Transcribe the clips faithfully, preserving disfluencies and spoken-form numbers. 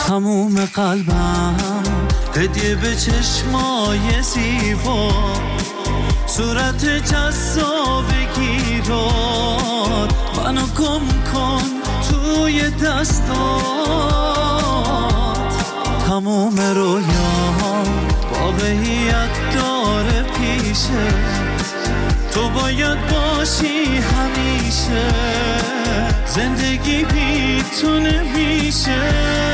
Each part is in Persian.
تموم قلبم هدیه به چشمای زیبا، صورت جذاب گیرات، منو گم کن توی دستات. تموم رویام واقعیت داره پیشه، تو باید باشی همیشه، زندگی بی تو نمیشه.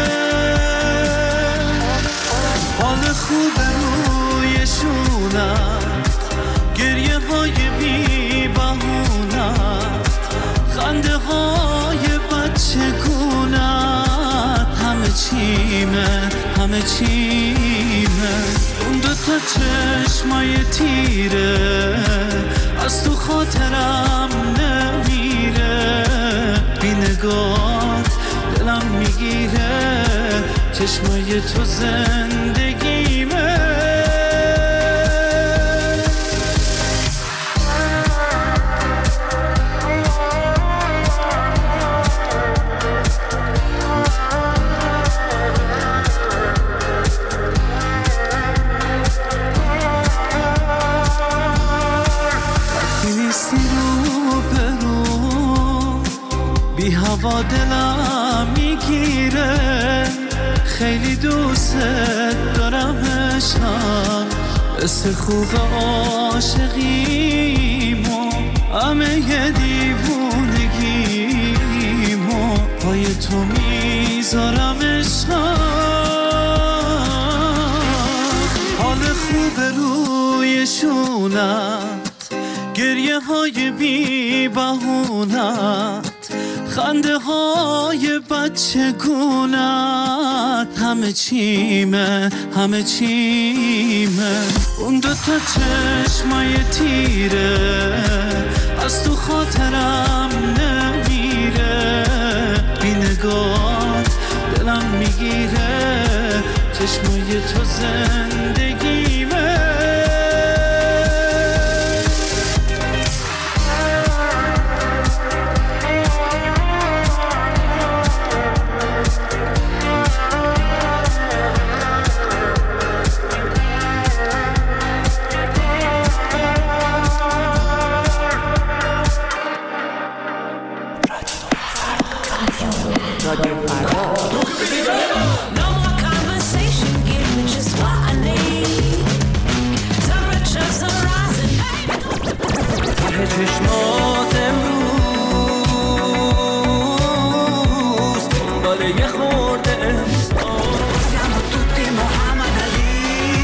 حال خوب روی شونت، گریه های بی بهونت، خنده های بچه گونت، همه چیمه همه چیمه. اون دوتا چشمای تیره از تو خاطرم نمیره، بی نگات دلم میگیره، چشمای تو زندگیمه. بی هوا دلم میگیره، خیلی دوست دارم عشقم، مثل خوب عاشقیمو، همه یه دیوونگیمو پای تو میذارم عشقم. حال خوب روی شونت، گریه های بی بهونت، خنده های بچه گونت، همه چیمه همه چیمه. اون دوتا چشمای تیره از تو خاطرم نمیره، بی نگات دلم میگیره، چشمای تو زندگیمه. چشمات امروز دنباله یه خورده siamo tutti Muhammad Ali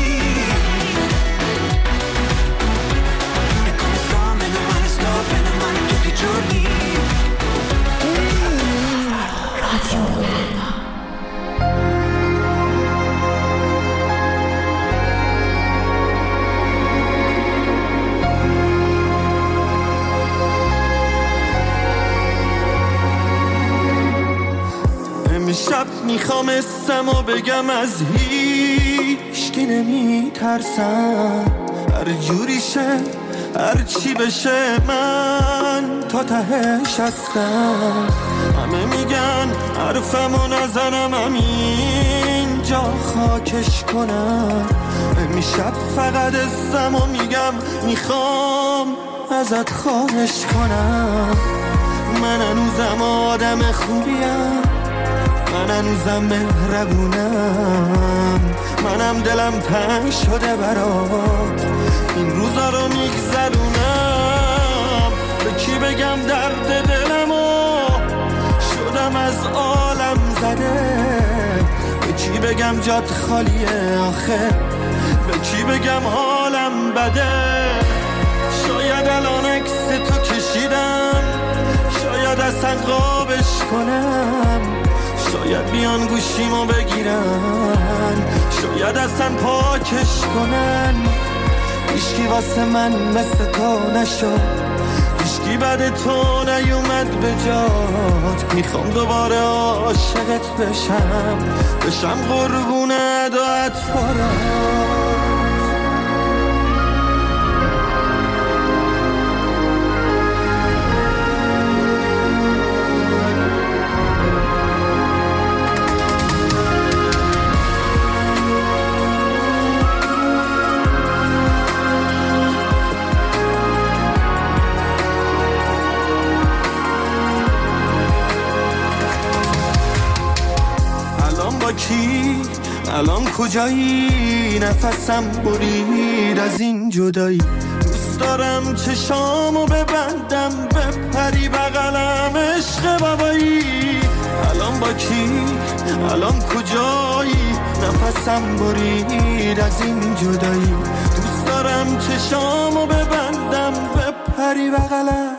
e come sto meno male sto bene male tutti i giorni. Radio شب میخوام اسمو بگم، از هیچ کی نمیترسم، هر جوری شه هر چی بشه من تا تهش هستم. همه میگن حرفمو نزنم همین جا خاکش کنم، میشب فقط اسمو میگم، میخوام ازت خواهش کنم. من هنوزم آدم خوبیم، من هنوزم مهربونم، منم دلم تنگ شده برات، این روزا رو میگذرونم. به کی بگم درد دلمو، شدم از عالم زده، به کی بگم جات خالیه آخه، به کی بگم حالم بده. شاید الان عکس تو کشیدم، شاید اصلا قابش کنم، شاید بیان گوشیمو بگیرن، شاید اصلا پاکش کنن. هیچکی واسه من مثل تو نشد، هیچکی بعد تو نیومد به جات. میخوام دوباره عاشقت بشم، بشم قربون ادایت فرات. الان کجایی؟ نفسم برید از این جدایی. دوست دارم چشامو ببندم بپری بغلم عشق بابایی. الان با کی؟ الان کجایی؟ نفسم برید از این جدایی. دوست دارم چشامو ببندم بپری بغلم.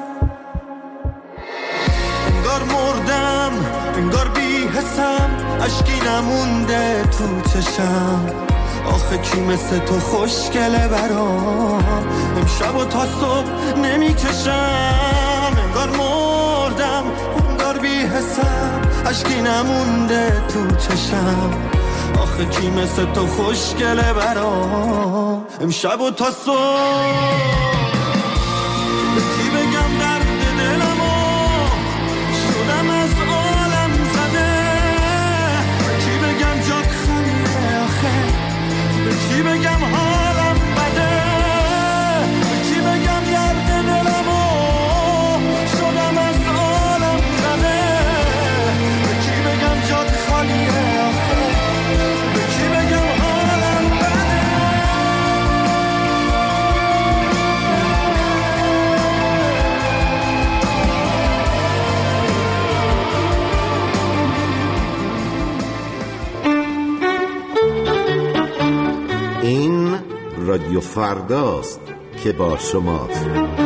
انگار مردم انگار بی حسم، اشکی نمونده تو چشم. آخه کی مثل تو خوشگله برام، امشب و تا صبح نمی کشم. انگار مردم انگار بی حسم، اشکی نمونده تو چشم. آخه کی مثل تو خوشگله برام، امشب و تا صبح. به کی بگم درد دلمو شدم از عالم زده، به کی بگم جات خالیه آخه، به کی بگم حالم بده، به کی بگم درد دلمو شدم از عالم زده، به کی بگم جات خالیه آخه، به کی بگم حالم بده. این رادیو فرداست که با شماست.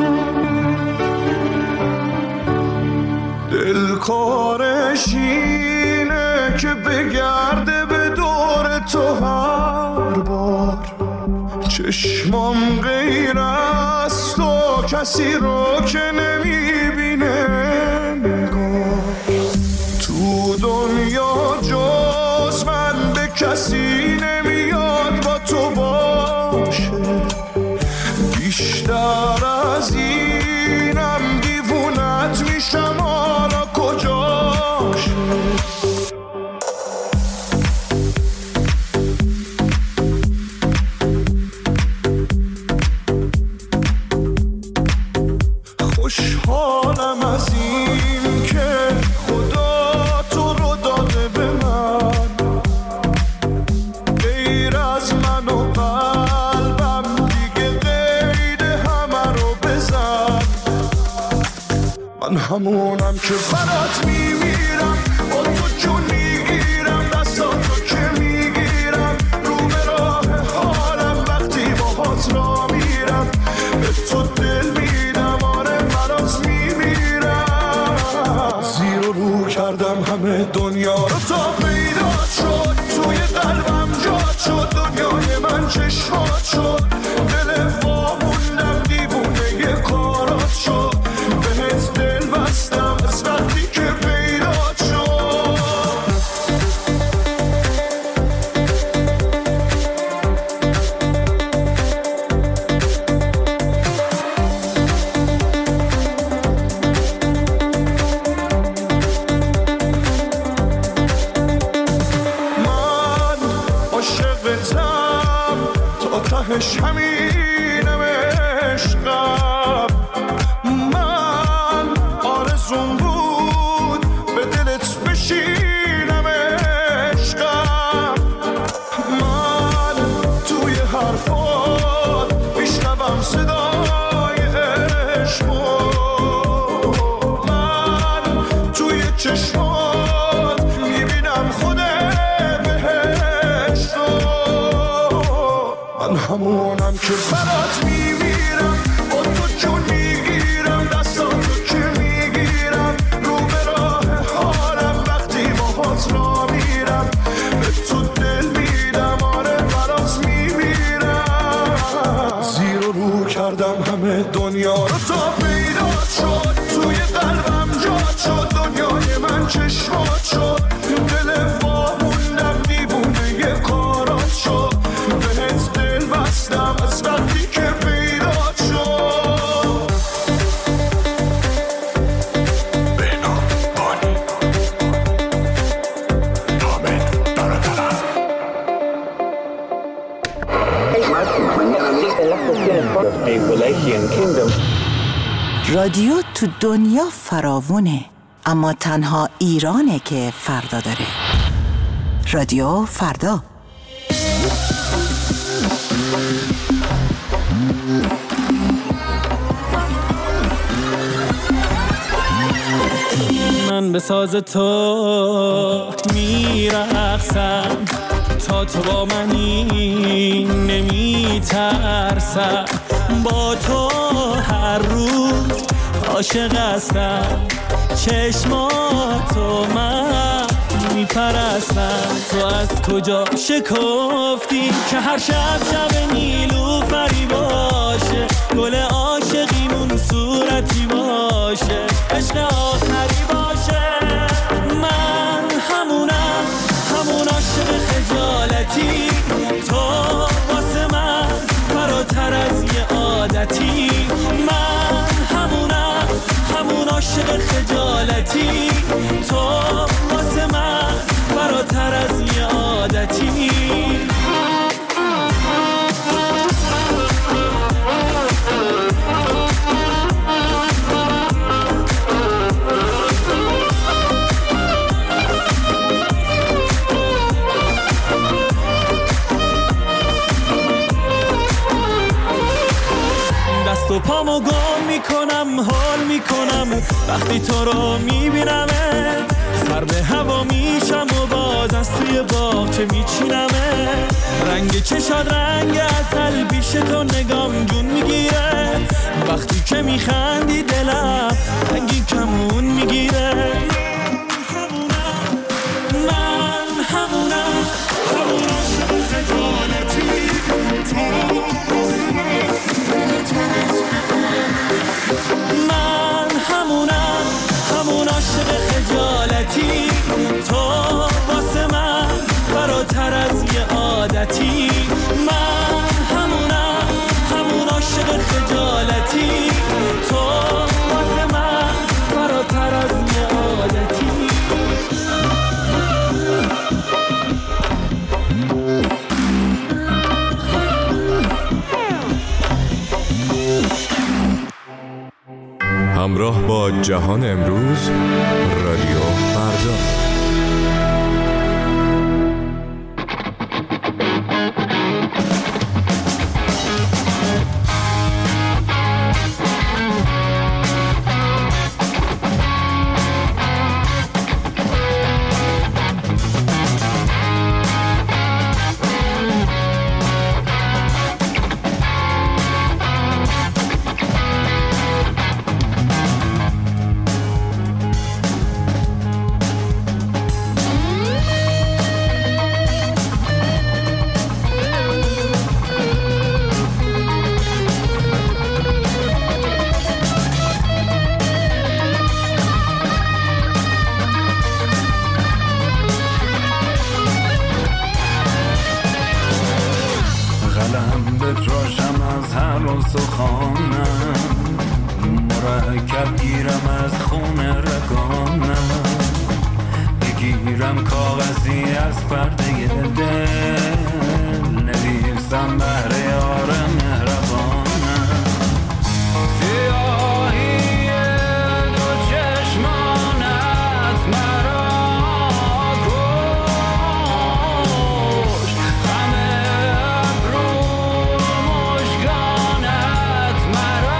دلکارش اینه که بگرده به دور تو هر بار، چشمام غیر از تو کسی رو که نمیبینه نگار. تو دنیا جز من به کسی نمیاد با تو باشه، بیشتر از اینم دیوونت میشم حالا کجاشه. خوشحالم از این که خدا تو رو داده به من، غیر از من و قلبم دیگه قید همه رو بزن. من همونم که برات میمیرم، با تو جون میگیرم، دستاتو که میگیرم، رو به راه حالم وقتی باهات را میرم، به تو دل میدم آره برات میمیرم. زیر و رو کردم همه دنیا رو تا پیدا شد، توی قلبم جات شد، دنیای من چشمات شد، دل واموندم دیوونه یه کارات شد، بهت دل بستم از وقتی که پیدا شد. من عاشقتم تا تهش همینم عشقم، من آرزوم بود به دلت بشینم عشقم، من توی حرفات میشنوم صدای عشقو، من توی چشمات میبینم خود بهشتو. من همونم که برات میمیرم، با تو جون میگیرم، دستاتو که میگیرم، رو به راه حالم وقتی باهات را میرم، به تو دل میدم آره برات میمیرم. زیر و رو کردم همه دنیا رو تا پیدا شد، توی قلبم جات شد، دنیای من چشمات شد، دل واموندم دیوونه یه کارات شد، بهت دل بستم از وقتی که پیدا شد. بهنام بانی حامد برادرم. رادیو تو دنیا فراوونه، اما تنها ایرانه که فردا داره. رادیو فردا. به ساز تو میرقصم، تا تو با منی نمیترسم، با تو هر روز عاشق هستم، چشماتو من میپرستم. تو از کجا شکفتی که هر شب شب نیلوفری باشه، گل عاشقیمون صورتی باشه، عشق آخری باشه. من همونم، همون عاشق خجالتی، تو واسه من فراتر از یه عادتی. من همونم، همون عاشق خجالتی، تو واسه من فراتر از یه عادتی. دست و پامو گم میکنم، حال میکنم وقتی تو رو میبینمه، سر به هوا میشم و باز از توی باغچه میچینمه. رنگ چشاد رنگ عسل، پیش تو نگام جون میگیره، وقتی که میخندی دلم رنگی کمون میگیره. من همونم، همون عاشق خجالتی، من همونم، همون عاشق خجالتی، تو واسه من فراتر از یه عادتی. من همونم، همون عاشق خجالتی، تو واسه من فراتر از یه عادتی. همراه با جهان امروز، رادیو فردا. مرکب گیرم از خون رگانم، بگیرم کاغذی از پرده دل، نویسم بهر یار مهربانم. سیاهی دو چشمانت مرا کشت، غم ابرو مژگانت مرا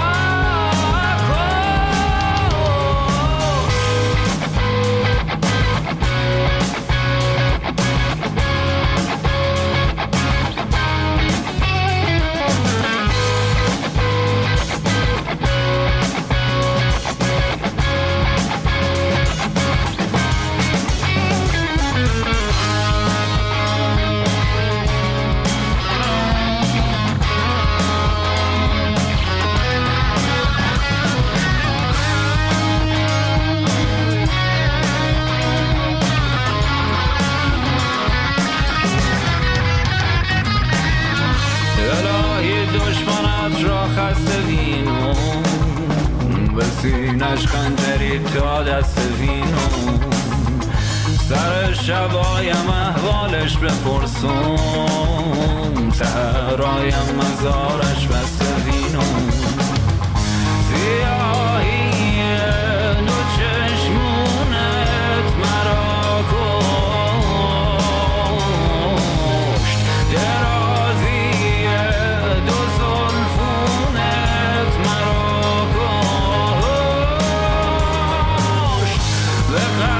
سینش خنجری تا دست وینو، سر شبایم احوالش بپرسم، سهرایم مزارش بسته وینو. سیاهی دو چشمونت مرا کشت، درازی دو زلفونت مرا کشت، به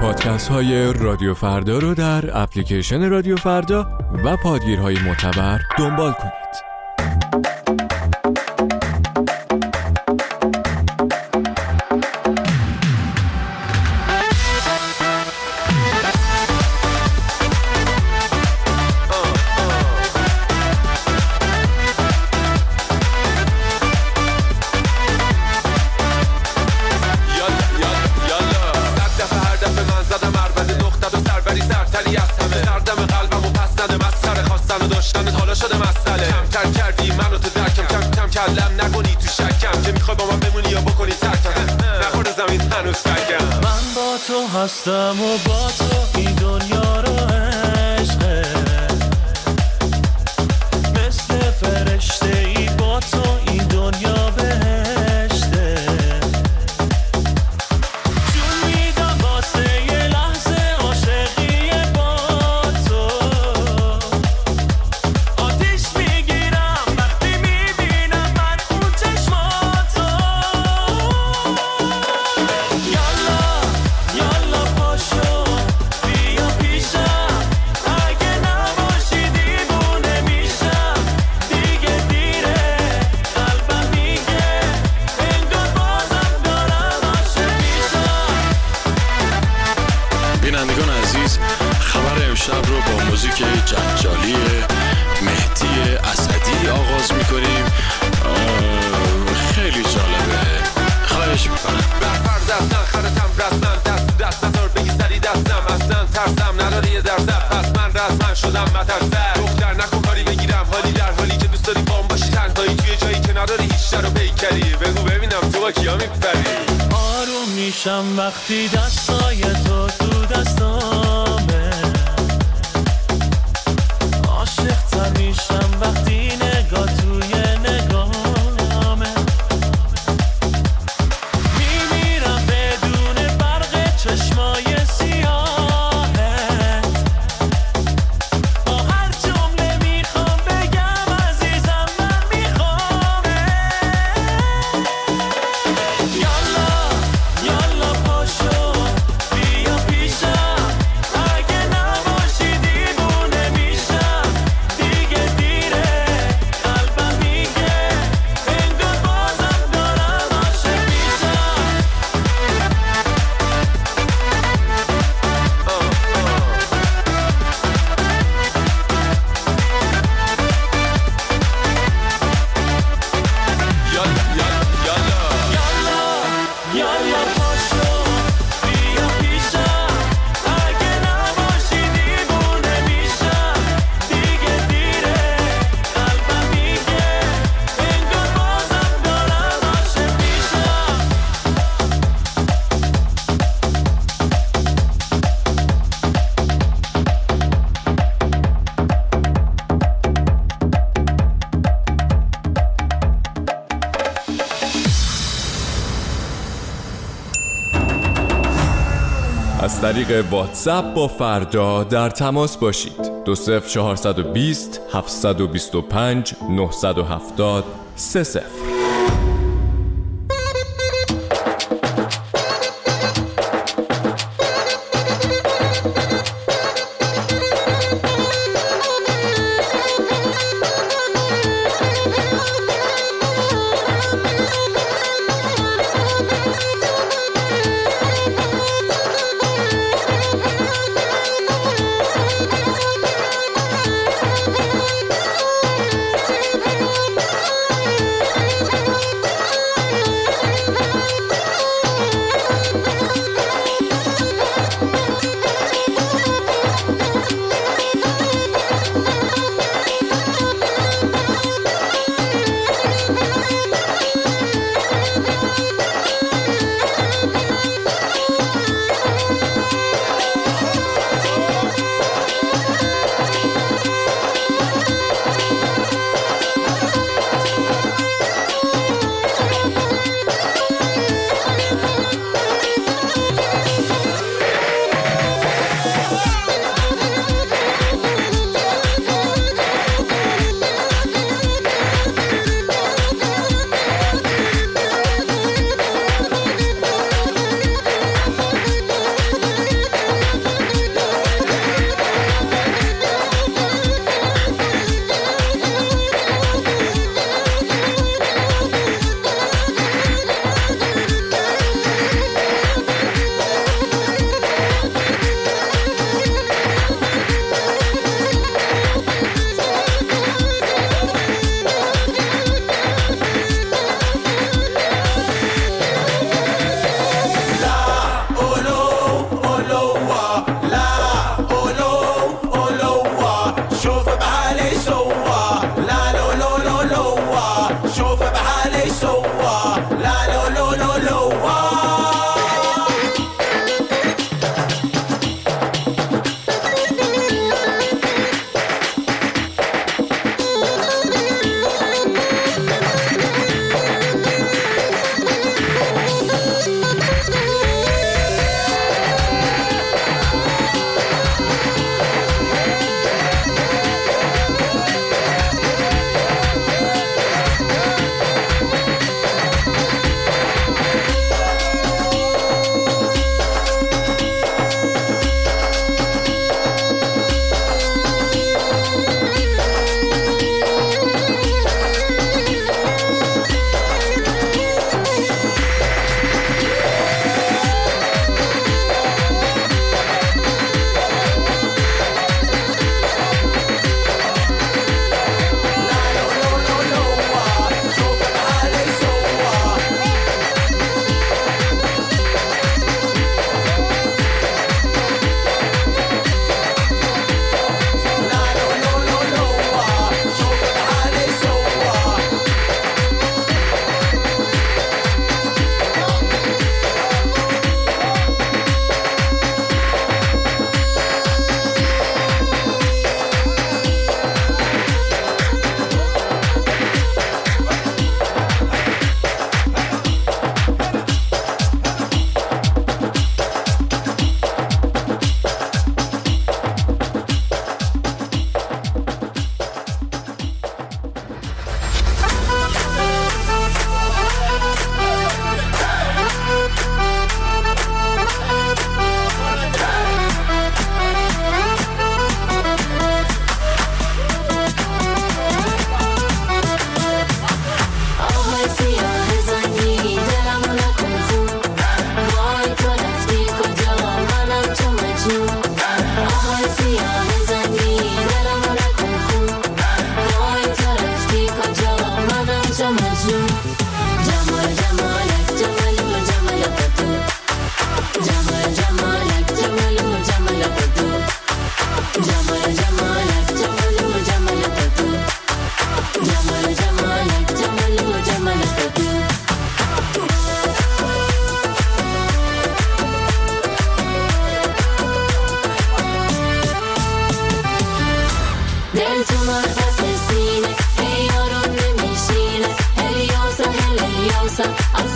پادکست های رادیو فردا رو در اپلیکیشن رادیو فردا و پادگیرهای معتبر دنبال کنید. کلم نکنی تو شکم که میخوای با من بمونی یا بکنی ترکم نخورد زمین هنوز فکم من با تو هستم و با تو این دنیا رو عشقه مثل فرشته ای با تو این دنیا بهشته جون میدم واسه یه لحظه عاشقی با تو آتیش میگیرم وقتی میبینم من اون چشماتو یالا یالا پاشو بیا پیشم اگه نباشی دیوونه میشم دیگه دیره قلبم میگه انگار بازم دارم عاشق میشم. بینندگان عزیز، خبر امشب رو با موزیک جنجالی مهدی اسدی آغاز میکنیم. خیلی جالبه، خواهش میکنم. برفر دستن خرتم رسمن دست دست نزار بگی سری دستم اصلا ترسم نداری یه درزم پس من رسمن شدم مترسر دختر نکن کاری بگیرم حالی در حالی که دوست داری بام باشی تنهایی توی جایی که نداری هیچ در رو پیکری بگو ببینم تو با کیا میپری. آروم میشم وقتی دستای تو تو دستامه عاشق تر میشم وقتی نگاه توی نگاهمه میمیرم بدون برق چشمای سیاهت با هر جمله میخوام بگم عزیزم من میخوامت یالا یالا پاشو بیا پیشم اگه نباشی دیوونه میشم دیگه دیره قلبم میگه انگار بازم دارم عاشق میشم. یالا یالا یالا یالا پاشو بیا پیشم اگه نباشی دیوونه میشم دیگه دیره قلبم میگه انگار بازم دارم عاشق میشم. از طریق واتساپ با فردا در تماس باشید. دو صفر چهارصد و بیست هفتصد و بیست و پنج نهصد و هفتاد سه صفر.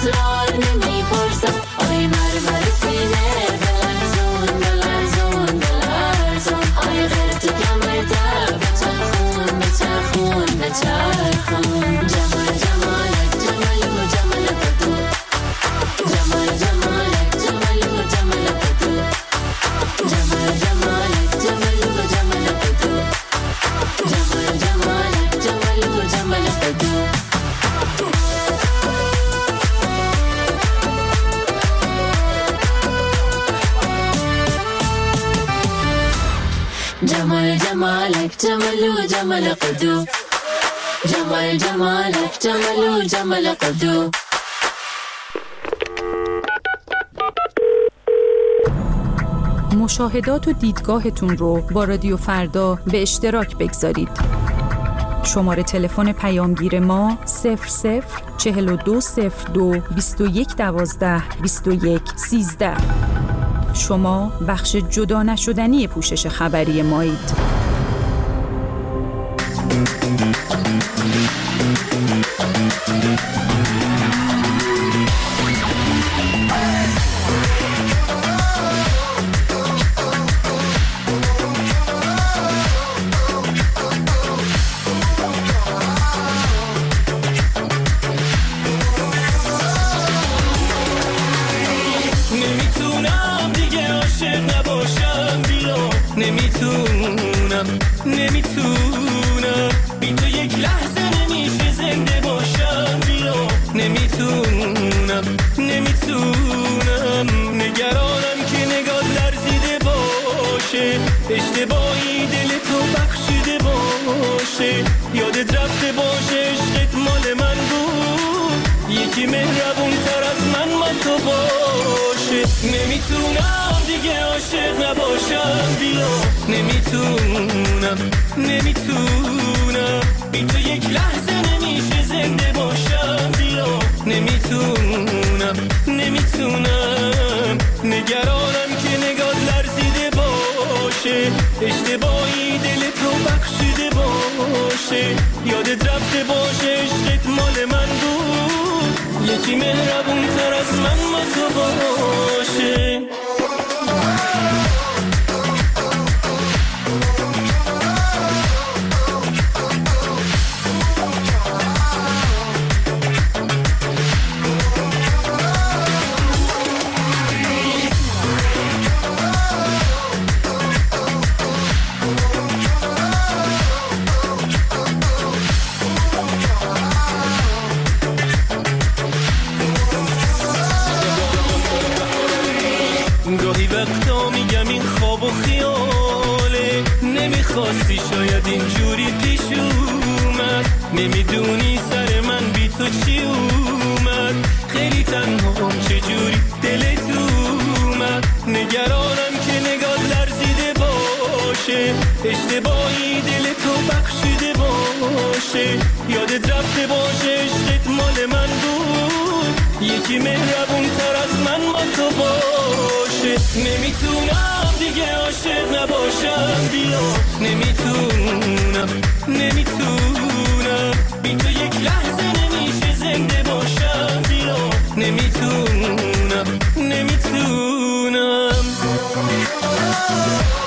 اسرار نمیپرسم آی مرمر سینه بلرزون بلرزون بلرزون آی غیر تو کمر در بچرخون بچرخون بچرخون جمال جمالک جمالو جمال بدو جمال جمالک جمالو جمال بدو جمال جمالک جمالو جمال بدو جمال جمالک جمالو جمال بدو جمال جمالك جمال جمال قدو جمال جمالك جمال جمال قدو مشاهدات و دیدگاهتون رو با رادیو فردا به اشتراک بگذارید. شماره تلفن پیامگیر ما صفر صفر چهل و دو صفر دو بیست و یک دوازده بیست و یک سیزده. شما بخش جدا نشدنی پوشش خبری مایید. نمیتونم نمیتونم بی تو یک لحظه نمیشه زنده باشم بیا نمیتونم نمیتونم نگرانم که نگاه لرزیده باشه اشتباهی دل تو بخشیده باشه یادت رفته باشه عشقت مال من بود یکی مهربون تر از من ما تو باشه نمیتونم دیگه عاشق نباشم بیا نمیتونم نمیتونم بی تو یک لحظه نمیشه زنده باشم بیا نمیتونم نمیتونم نگرانم که نگاه لرزیده باشه اشتباهی دل تو بخشیده باشه یادت رفته باشه عشقت مال من بود یکی مهربون تر از من ما تو باشه گاهی وقتا میگم این خواب و خیاله نمیخواستی شاید اینجوری پیش اومد نمیدونی سر من بی تو چی اومد خیلی تنهام چجوری دلت اومد نگرانم که نگاه لرزیده باشه اشتباهی دل تو بخشیده باشه یادت رفته باشه عشقت مال من بود یکی مهربون تر از من ما تو باشه نمیتونم دیگه عاشق نباشم بیا نمیتونم نمیتونم بی تو یک لحظه نمیشه زنده باشم بیا نمیتونم نمیتونم